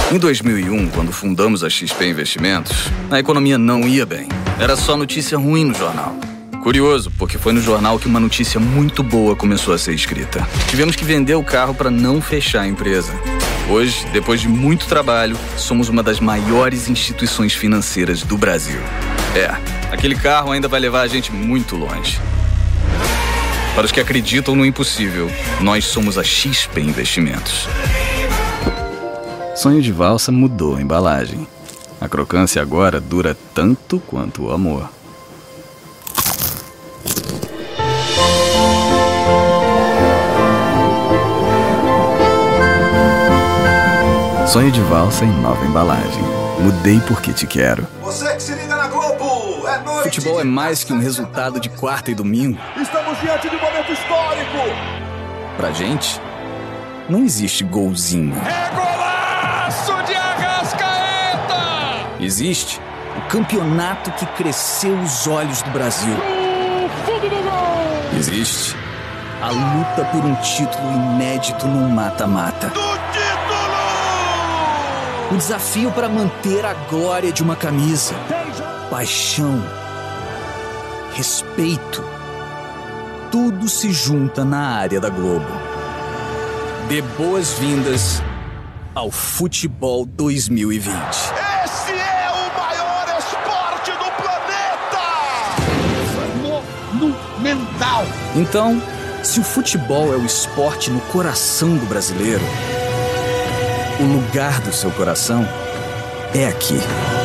Em 2001, quando fundamos a XP Investimentos, a economia não ia bem. Era só notícia ruim no jornal. Curioso, porque foi no jornal que uma notícia muito boa começou a ser escrita. Tivemos que vender o carro para não fechar a empresa. Hoje, depois de muito trabalho, somos uma das maiores instituições financeiras do Brasil. Aquele carro ainda vai levar a gente muito longe. Para os que acreditam no impossível, nós somos a XP Investimentos. Sonho de Valsa mudou a embalagem. A crocância agora dura tanto quanto o amor. Sonho de Valsa em nova embalagem. Mudei porque te quero. Você que se liga na Globo, é noite. Futebol é mais que um resultado de quarta e domingo. Estamos diante de um momento histórico. Pra gente, não existe golzinho. É golaço de Arrascaeta! Existe o campeonato que cresceu os olhos do Brasil. Existe a luta por um título inédito num mata-mata. O desafio para manter a glória de uma camisa. Paixão. Respeito. Tudo se junta na área da Globo. Dê boas-vindas ao Futebol 2020. Esse é o maior esporte do planeta! Monumental! Então, se o futebol é o esporte no coração do brasileiro, o lugar do seu coração é aqui.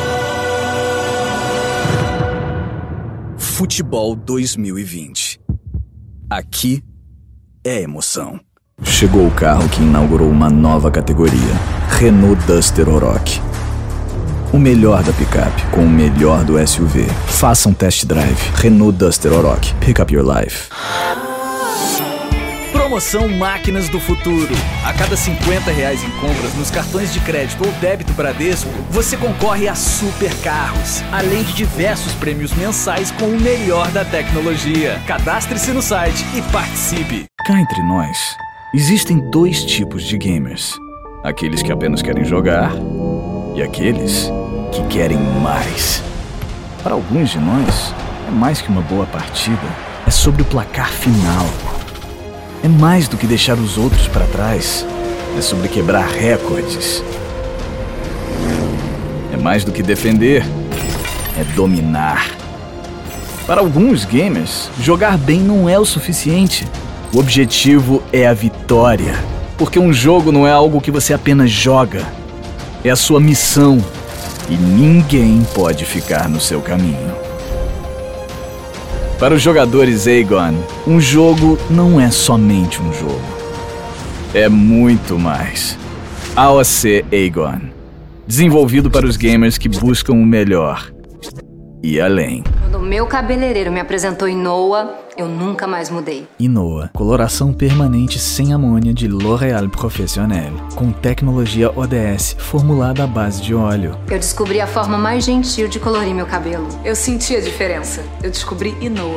Futebol 2020. Aqui é emoção. Chegou o carro que inaugurou uma nova categoria. Renault Duster Oroch. O melhor da picape com o melhor do SUV. Faça um test drive. Renault Duster Oroch. Pick up your life. Promoção Máquinas do Futuro. A cada R$50 em compras nos cartões de crédito ou débito Bradesco, você concorre a super carros, além de diversos prêmios mensais com o melhor da tecnologia. Cadastre-se no site e participe. Cá entre nós, existem dois tipos de gamers. Aqueles que apenas querem jogar e aqueles que querem mais. Para alguns de nós, é mais que uma boa partida. É sobre o placar final. É mais do que deixar os outros para trás. É sobre quebrar recordes. É mais do que defender. É dominar. Para alguns gamers, jogar bem não é o suficiente. O objetivo é a vitória. Porque um jogo não é algo que você apenas joga. É a sua missão. E ninguém pode ficar no seu caminho. Para os jogadores Aegon, um jogo não é somente um jogo. É muito mais. AOC Aegon. Desenvolvido para os gamers que buscam o melhor. E além. Quando o meu cabeleireiro me apresentou Inoa, eu nunca mais mudei. Inoa, coloração permanente sem amônia de L'Oréal Professionnel, com tecnologia ODS formulada à base de óleo. Eu descobri a forma mais gentil de colorir meu cabelo. Eu senti a diferença. Eu descobri Inoa.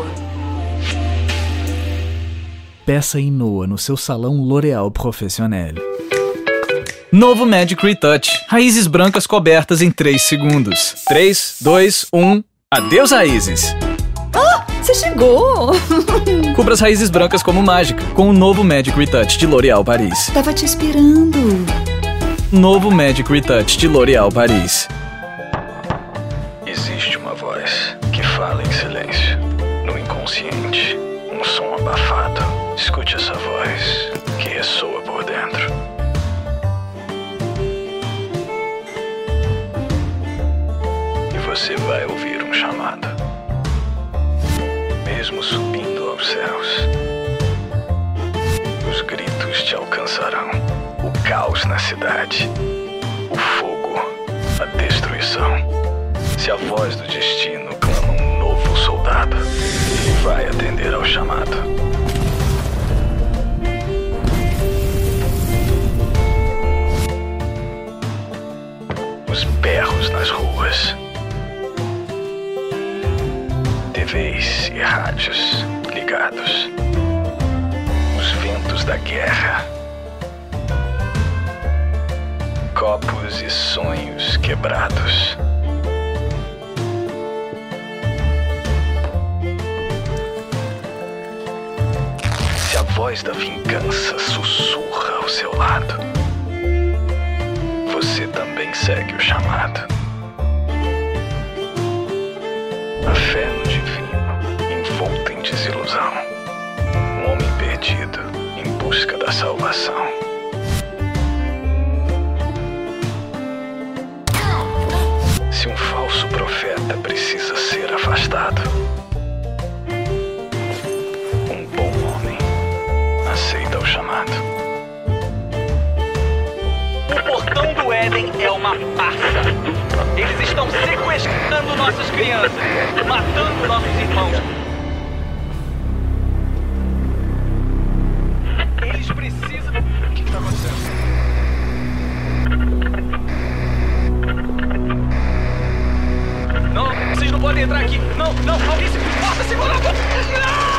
Peça Inoa no seu salão L'Oréal Professionnel. Novo Magic Retouch. Raízes brancas cobertas em 3 segundos. 3, 2, 1... Adeus, raízes! Você chegou! Cubra as raízes brancas como mágica, com o novo Magic Retouch de L'Oréal Paris. Tava te esperando. Novo Magic Retouch de L'Oréal Paris. Existe uma voz que fala em silêncio, no inconsciente. Um som abafado. Escute essa voz que ressoa por dentro. E você vai ouvir um chamado. Mesmo subindo aos céus, os gritos te alcançarão. O caos na cidade, o fogo, a destruição. Se a voz do destino clama um novo soldado, ele vai atender ao chamado. Os berros nas ruas, TVs e rádios ligados, os ventos da guerra, copos e sonhos quebrados. Se a voz da vingança sussurra ao seu lado, você também segue o chamado. A fé no divino, envolta em desilusão. Um homem perdido em busca da salvação. Se um falso profeta precisa ser afastado, um bom homem aceita o chamado. O portão do Éden é uma farsa. Eles estão sequestrando nossas crianças, matando nossos irmãos. Eles precisam... O que está acontecendo? Não, vocês não podem entrar aqui. Não, alguém se... Porta, segura a porta! Não!